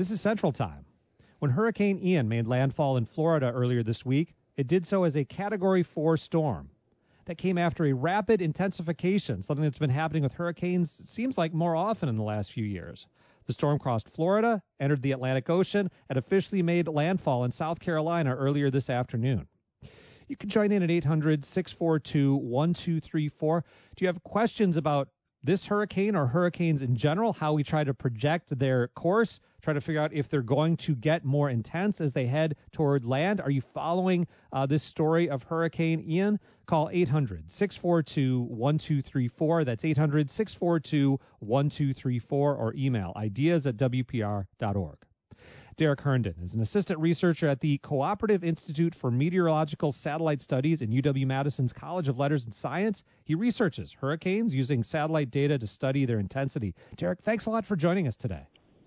This is Central Time. When Hurricane Ian made landfall in Florida earlier this week, it did so as a Category 4 storm. That came after a rapid intensification, something that's been happening with hurricanes, it seems like, more often in the last few years. The storm crossed Florida, entered the Atlantic Ocean, and officially made landfall in South Carolina earlier this afternoon. You can join in at 800-642-1234. Do you have questions about this hurricane or hurricanes in general, how we try to project their course, try to figure out if they're going to get more intense as they head toward land? Are you following this story of Hurricane Ian? Call 800-642-1234. That's 800-642-1234, or email ideas@wpr.org. Derek Herndon is an assistant researcher at the Cooperative Institute for Meteorological Satellite Studies in UW-Madison's College of Letters and Science. He researches hurricanes using satellite data to study their intensity. Derek, thanks a lot for joining us today.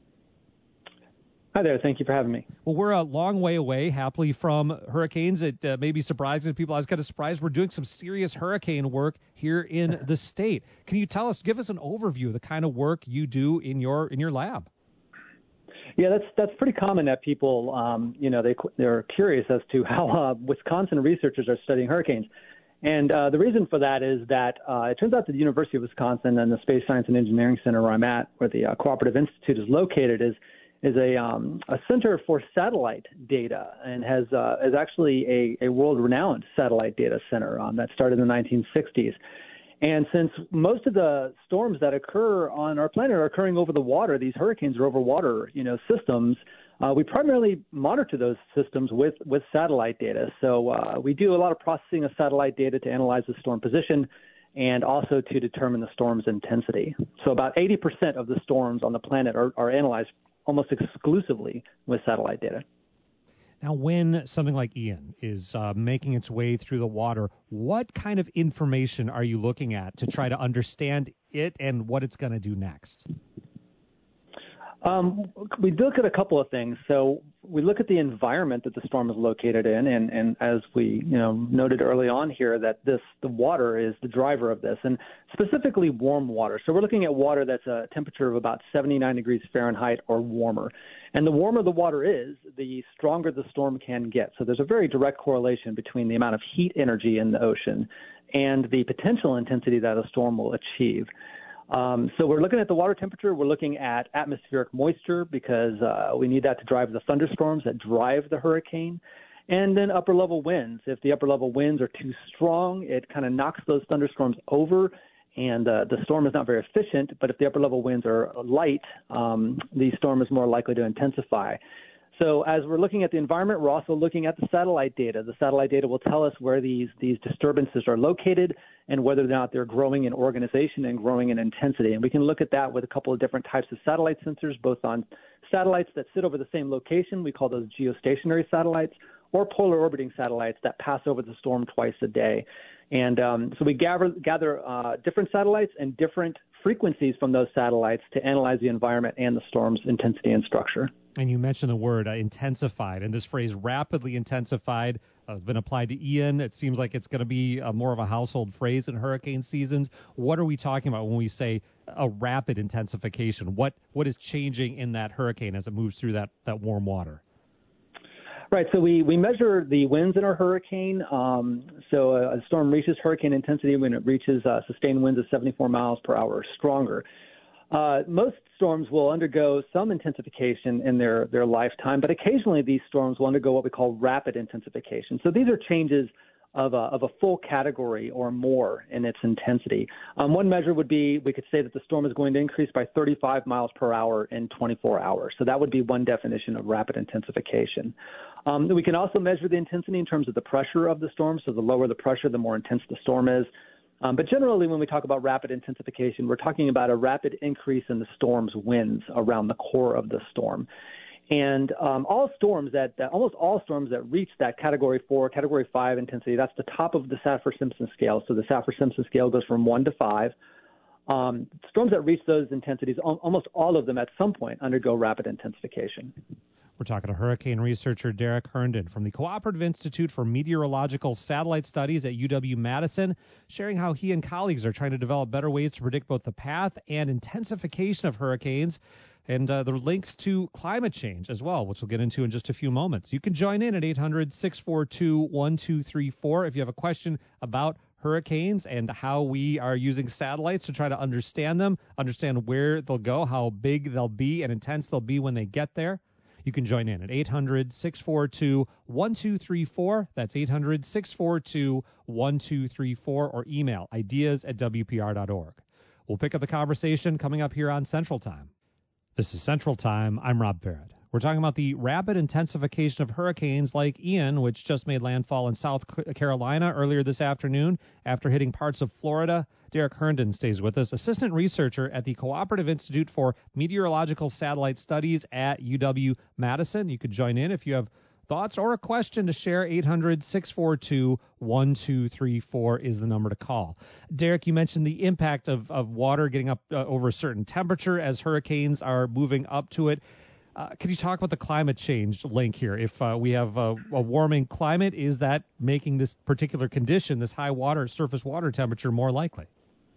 Hi there. Thank you for having me. Well, we're a long way away, happily, from hurricanes. It may be surprising to people. I was kind of surprised. We're doing some serious hurricane work here in the state. Can you give us an overview of the kind of work you do in your lab? Yeah, that's pretty common that people, they're curious as to how Wisconsin researchers are studying hurricanes. And the reason for that is that it turns out that the University of Wisconsin and the Space Science and Engineering Center where I'm at, where the Cooperative Institute is located, is a center for satellite data, and has actually a world-renowned satellite data center that started in the 1960s. And since most of the storms that occur on our planet are occurring over the water, these hurricanes are over water, systems, we primarily monitor those systems with satellite data. So we do a lot of processing of satellite data to analyze the storm position and also to determine the storm's intensity. So about 80% of the storms on the planet are analyzed almost exclusively with satellite data. Now, when something like Ian is making its way through the water, what kind of information are you looking at to try to understand it and what it's going to do next? We look at a couple of things. So we look at the environment that the storm is located in, and as we noted early on here, that the water is the driver of this, and specifically warm water. So we're looking at water that's a temperature of about 79 degrees Fahrenheit or warmer. And the warmer the water is, the stronger the storm can get. So there's a very direct correlation between the amount of heat energy in the ocean and the potential intensity that a storm will achieve. So we're looking at the water temperature. We're looking at atmospheric moisture because we need that to drive the thunderstorms that drive the hurricane. And then upper level winds. If the upper level winds are too strong, it kind of knocks those thunderstorms over, and the storm is not very efficient. But if the upper level winds are light, the storm is more likely to intensify. So as we're looking at the environment, we're also looking at the satellite data. The satellite data will tell us where these disturbances are located and whether or not they're growing in organization and growing in intensity. And we can look at that with a couple of different types of satellite sensors, both on satellites that sit over the same location. We call those geostationary satellites, or polar orbiting satellites that pass over the storm twice a day. And so we gather different satellites and different frequencies from those satellites to analyze the environment and the storm's intensity and structure. And you mentioned the word intensified, and this phrase rapidly intensified has been applied to Ian. It seems like it's going to be more of a household phrase in hurricane seasons. What are we talking about when we say a rapid intensification? What is changing in that hurricane as it moves through that warm water? Right. So we measure the winds in our hurricane. So a storm reaches hurricane intensity when it reaches sustained winds of 74 miles per hour or stronger. Most storms will undergo some intensification in their lifetime, but occasionally these storms will undergo what we call rapid intensification. So these are changes of a full category or more in its intensity. One measure would be, we could say that the storm is going to increase by 35 miles per hour in 24 hours. So that would be one definition of rapid intensification. We can also measure the intensity in terms of the pressure of the storm. So the lower the pressure, the more intense the storm is. But generally, when we talk about rapid intensification, we're talking about a rapid increase in the storm's winds around the core of the storm. And almost all storms that reach that Category 4, Category 5 intensity, that's the top of the Saffir-Simpson scale. So the Saffir-Simpson scale goes from 1 to 5. Storms that reach those intensities, almost all of them at some point undergo rapid intensification. We're talking to hurricane researcher Derek Herndon from the Cooperative Institute for Meteorological Satellite Studies at UW-Madison, sharing how he and colleagues are trying to develop better ways to predict both the path and intensification of hurricanes, and the links to climate change as well, which we'll get into in just a few moments. You can join in at 800-642-1234 if you have a question about hurricanes and how we are using satellites to try to understand them, understand where they'll go, how big they'll be, and intense they'll be when they get there. You can join in at 800-642-1234. That's 800-642-1234, or email ideas@wpr.org. We'll pick up the conversation coming up here on Central Time. This is Central Time. I'm Rob Barrett. We're talking about the rapid intensification of hurricanes like Ian, which just made landfall in South Carolina earlier this afternoon after hitting parts of Florida. Derek Herndon stays with us, assistant researcher at the Cooperative Institute for Meteorological Satellite Studies at UW-Madison. You could join in if you have thoughts or a question to share. 800-642-1234 is the number to call. Derek, you mentioned the impact of water getting up over a certain temperature as hurricanes are moving up to it. Could you talk about the climate change link here? If we have a warming climate, is that making this particular condition, this high surface water temperature, more likely?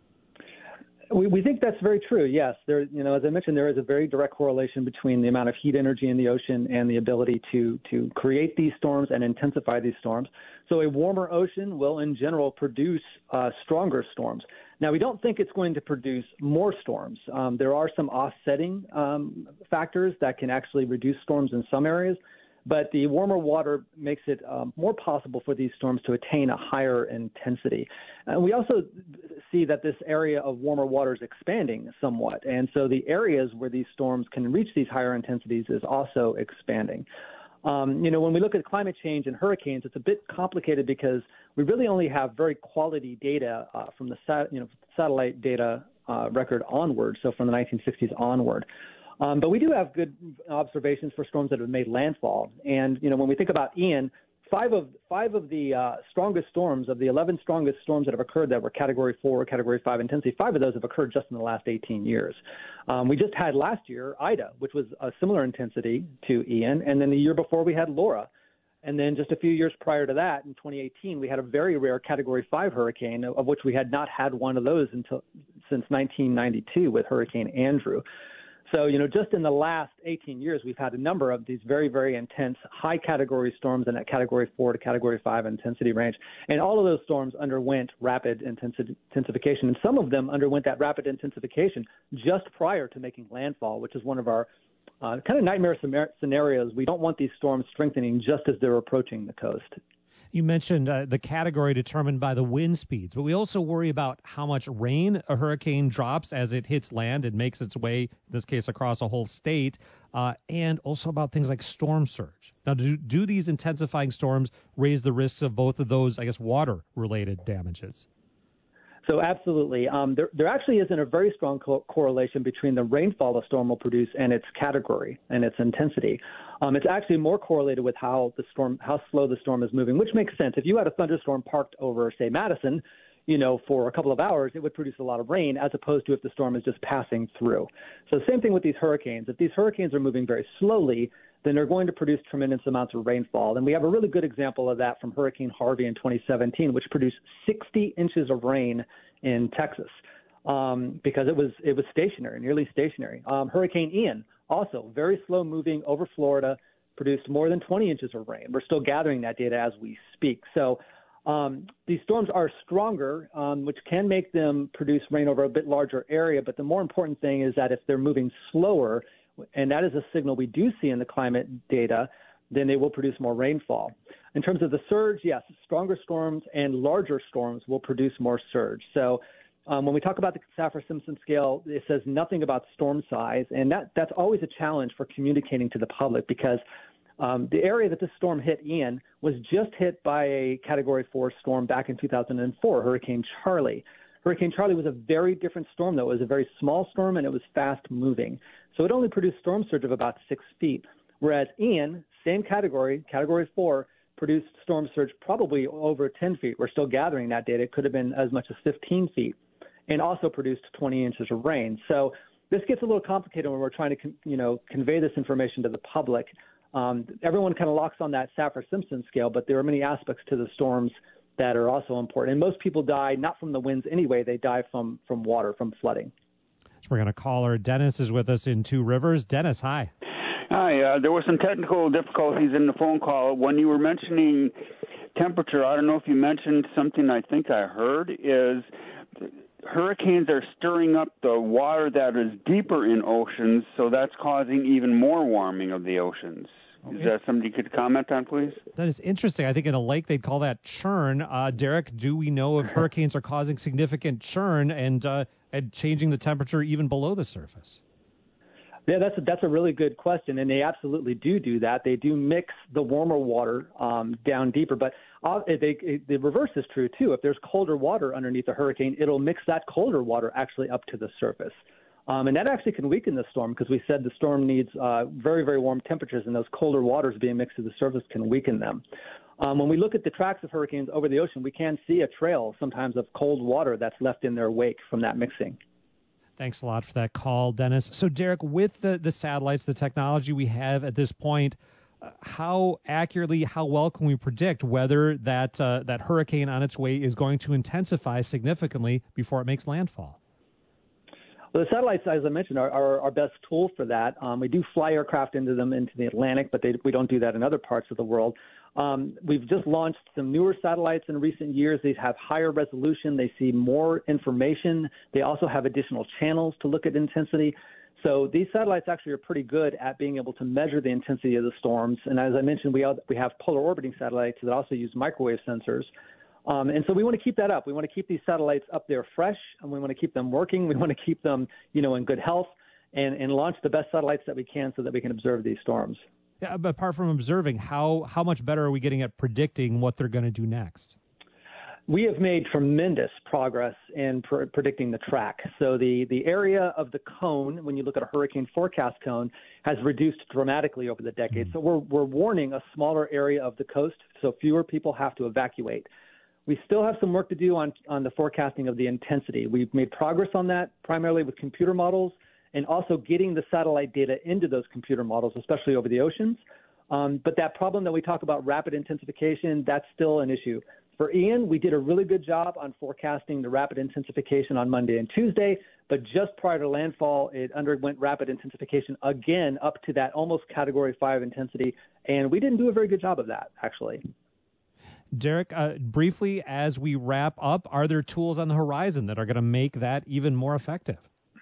We think that's very true. Yes, there. As I mentioned, there is a very direct correlation between the amount of heat energy in the ocean and the ability to create these storms and intensify these storms. So a warmer ocean will, in general, produce stronger storms. Now, we don't think it's going to produce more storms. There are some offsetting factors that can actually reduce storms in some areas, but the warmer water makes it more possible for these storms to attain a higher intensity. We also see that this area of warmer water is expanding somewhat, and so the areas where these storms can reach these higher intensities is also expanding. When we look at climate change and hurricanes, it's a bit complicated because we really only have very quality data from the satellite data record onward, so from the 1960s onward. But we do have good observations for storms that have made landfall. And, when we think about Ian, five of the strongest storms, of the 11 strongest storms that have occurred that were Category 4, Category 5 intensity, 5 of those have occurred just in the last 18 years. We just had last year Ida, which was a similar intensity to Ian, and then the year before we had Laura. And then just a few years prior to that, in 2018, we had a very rare Category 5 hurricane, of which we had not had one of those since 1992 with Hurricane Andrew. So, just in the last 18 years, we've had a number of these very, very intense high category storms in that Category 4 to Category 5 intensity range. And all of those storms underwent rapid intensification. And some of them underwent that rapid intensification just prior to making landfall, which is one of our kind of nightmare scenarios. We don't want these storms strengthening just as they're approaching the coast. You mentioned the category determined by the wind speeds, but we also worry about how much rain a hurricane drops as it hits land and makes its way, in this case, across a whole state, and also about things like storm surge. Now, do these intensifying storms raise the risks of both of those, water-related damages? So absolutely. There actually isn't a very strong correlation between the rainfall a storm will produce and its category and its intensity. It's actually more correlated with how slow the storm is moving, which makes sense. If you had a thunderstorm parked over, say, Madison, for a couple of hours, it would produce a lot of rain, as opposed to if the storm is just passing through. So same thing with these hurricanes. If these hurricanes are moving very slowly, then they're going to produce tremendous amounts of rainfall. And we have a really good example of that from Hurricane Harvey in 2017, which produced 60 inches of rain in Texas because it was stationary, nearly stationary. Hurricane Ian, also very slow moving over Florida, produced more than 20 inches of rain. We're still gathering that data as we speak. So these storms are stronger, which can make them produce rain over a bit larger area. But the more important thing is that if they're moving slower, and that is a signal we do see in the climate data, then they will produce more rainfall. In terms of the surge, yes, stronger storms and larger storms will produce more surge. So when we talk about the Saffir-Simpson scale, it says nothing about storm size, and that's always a challenge for communicating to the public because the area that this storm hit, Ian, was just hit by a Category 4 storm back in 2004, Hurricane Charlie. Hurricane Charlie was a very different storm, though. It was a very small storm, and it was fast-moving. So it only produced storm surge of about 6 feet, whereas Ian, same category, Category 4, produced storm surge probably over 10 feet. We're still gathering that data. It could have been as much as 15 feet, and also produced 20 inches of rain. So this gets a little complicated when we're trying to, convey this information to the public. Everyone kind of locks on that Saffir-Simpson scale, but there are many aspects to the storms that are also important. And most people die not from the winds anyway; they die from water, from flooding. So we're going to call her. Dennis is with us in Two Rivers. Dennis, hi. Hi. There were some technical difficulties in the phone call. When you were mentioning temperature, I don't know if you mentioned something I think I heard, is hurricanes are stirring up the water that is deeper in oceans, so that's causing even more warming of the oceans. Is that something you could comment on, please? That is interesting. I think in a lake they'd call that churn. Derek, do we know if hurricanes are causing significant churn and changing the temperature even below the surface? Yeah, that's a really good question, and they absolutely do that. They do mix the warmer water down deeper, but the reverse is true too. If there's colder water underneath a hurricane, it'll mix that colder water actually up to the surface. And that actually can weaken the storm because we said the storm needs very, very warm temperatures, and those colder waters being mixed to the surface can weaken them. When we look at the tracks of hurricanes over the ocean, we can see a trail sometimes of cold water that's left in their wake from that mixing. Thanks a lot for that call, Dennis. So, Derek, with the satellites, the technology we have at this point, how accurately, how well can we predict whether that hurricane on its way is going to intensify significantly before it makes landfall? Well, the satellites, as I mentioned, are our best tool for that. We do fly aircraft into the Atlantic, but we don't do that in other parts of the world. We've just launched some newer satellites in recent years. They have higher resolution. They see more information. They also have additional channels to look at intensity. So these satellites actually are pretty good at being able to measure the intensity of the storms. And as I mentioned, we have polar orbiting satellites that also use microwave sensors. And so we want to keep that up. We want to keep these satellites up there fresh, and we want to keep them working. We want to keep them, in good health and launch the best satellites that we can so that we can observe these storms. Yeah, but apart from observing, how much better are we getting at predicting what they're going to do next? We have made tremendous progress in predicting the track. So the area of the cone, when you look at a hurricane forecast cone, has reduced dramatically over the decades. So we're warning a smaller area of the coast, so fewer people have to evacuate. We still have some work to do on the forecasting of the intensity. We've made progress on that primarily with computer models and also getting the satellite data into those computer models, especially over the oceans. But that problem that we talk about, rapid intensification, that's still an issue. For Ian, we did a really good job on forecasting the rapid intensification on Monday and Tuesday, but just prior to landfall, it underwent rapid intensification again up to that almost Category 5 intensity, and we didn't do a very good job of that, actually. Derek, briefly, as we wrap up, are there tools on the horizon that are going to make that even more effective?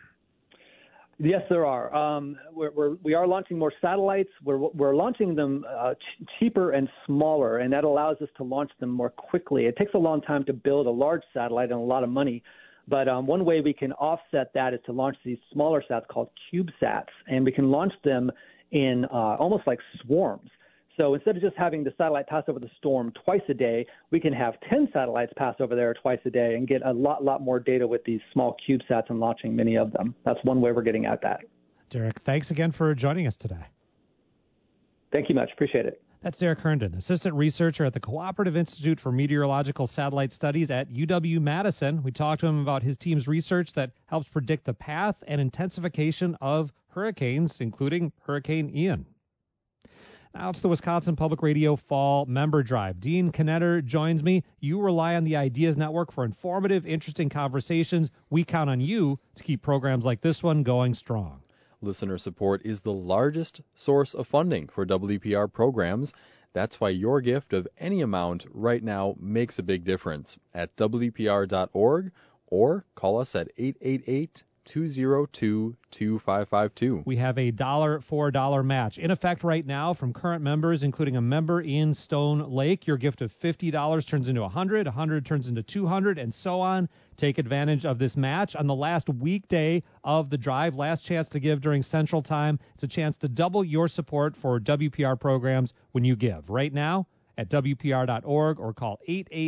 Yes, there are. We are launching more satellites. We're launching them cheaper and smaller, and that allows us to launch them more quickly. It takes a long time to build a large satellite and a lot of money, but one way we can offset that is to launch these smaller sats called CubeSats, and we can launch them in almost like swarms. So instead of just having the satellite pass over the storm twice a day, we can have 10 satellites pass over there twice a day and get a lot more data with these small CubeSats and launching many of them. That's one way we're getting at that. Derek, thanks again for joining us today. Thank you much. Appreciate it. That's Derek Herndon, assistant researcher at the Cooperative Institute for Meteorological Satellite Studies at UW-Madison. We talked to him about his team's research that helps predict the path and intensification of hurricanes, including Hurricane Ian. Now it's the Wisconsin Public Radio Fall Member Drive. Dean Knetter joins me. You rely on the Ideas Network for informative, interesting conversations. We count on you to keep programs like this one going strong. Listener support is the largest source of funding for WPR programs. That's why your gift of any amount right now makes a big difference at WPR.org or call us at 888-202-2552. We have a $1 for $1 match in effect right now from current members, including a member in Stone Lake. Your gift of $50 turns into $100, $100 turns into $200, and so on. Take advantage of this match on the last weekday of the drive. Last chance to give during Central Time. It's a chance to double your support for WPR programs when you give. Right now at WPR.org or call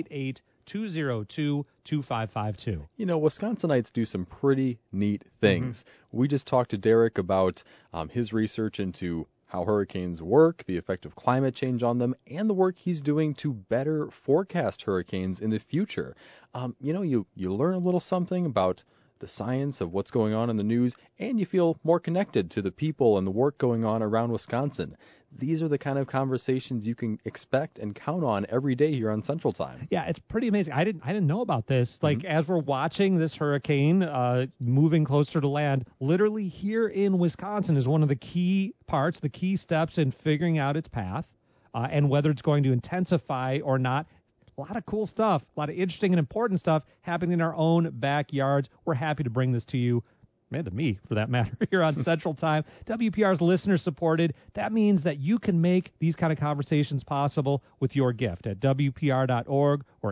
888-202-2552. You know, Wisconsinites do some pretty neat things. We just talked to Derek about his research into how hurricanes work, the effect of climate change on them, and the work he's doing to better forecast hurricanes in the future. You learn a little something about the science of what's going on in the news, and you feel more connected to the people and the work going on around Wisconsin. These are the kind of conversations you can expect and count on every day here on Central Time. Yeah, it's pretty amazing. I didn't know about this. Like, as we're watching this hurricane moving closer to land, literally here in Wisconsin is one of the key parts, the key steps in figuring out its path and whether it's going to intensify or not. A lot of cool stuff, a lot of interesting and important stuff happening in our own backyards. We're happy to bring this to you. And to me, for that matter, here on Central Time. WPR's listener-supported. That means that you can make these kind of conversations possible with your gift at WPR.org or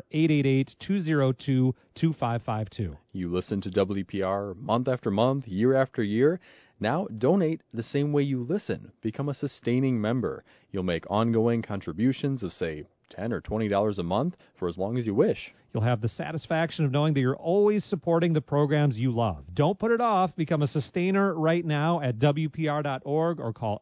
888-202-2552. You listen to WPR month after month, year after year. Now, donate the same way you listen. Become a sustaining member. You'll make ongoing contributions of, say, $10 or $20 a month for as long as you wish. You'll have the satisfaction of knowing that you're always supporting the programs you love. Don't put it off. Become a sustainer right now at WPR.org or call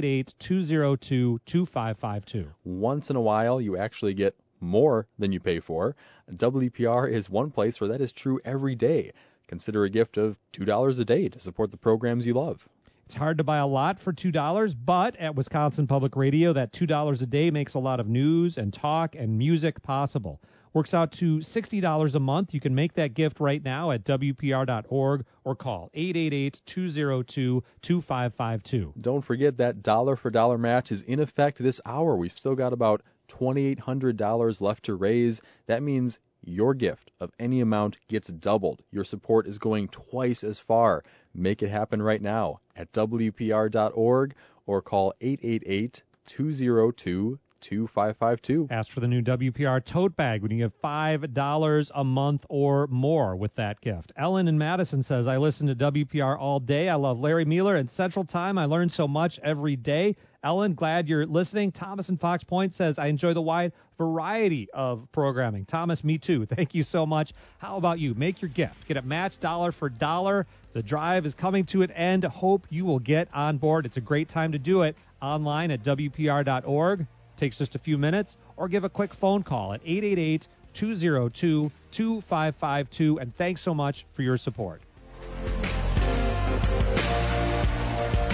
888-202-2552. Once in a while, you actually get more than you pay for. WPR is one place where that is true every day. Consider a gift of $2 a day to support the programs you love. It's hard to buy a lot for $2, but at Wisconsin Public Radio, that $2 a day makes a lot of news and talk and music possible. Works out to $60 a month. You can make that gift right now at WPR.org or call 888-202-2552. Don't forget that dollar-for-dollar match is in effect this hour. We've still got about $2,800 left to raise. That means your gift of any amount gets doubled. Your support is going twice as far. Make it happen right now at WPR.org or call 888-202-2552. Ask for the new WPR tote bag when you give $5 a month or more with that gift. Ellen in Madison says, I listen to WPR all day. I love Larry Mueller and Central Time. I learn so much every day. Ellen, glad you're listening. Thomas in Fox Point says, I enjoy the wide variety of programming. Thomas, me too. Thank you so much. How about you? Make your gift. Get it matched dollar for dollar. The drive is coming to an end. Hope you will get on board. It's a great time to do it online at WPR.org. Takes just a few minutes, or give a quick phone call at 888-202-2552. And thanks so much for your support.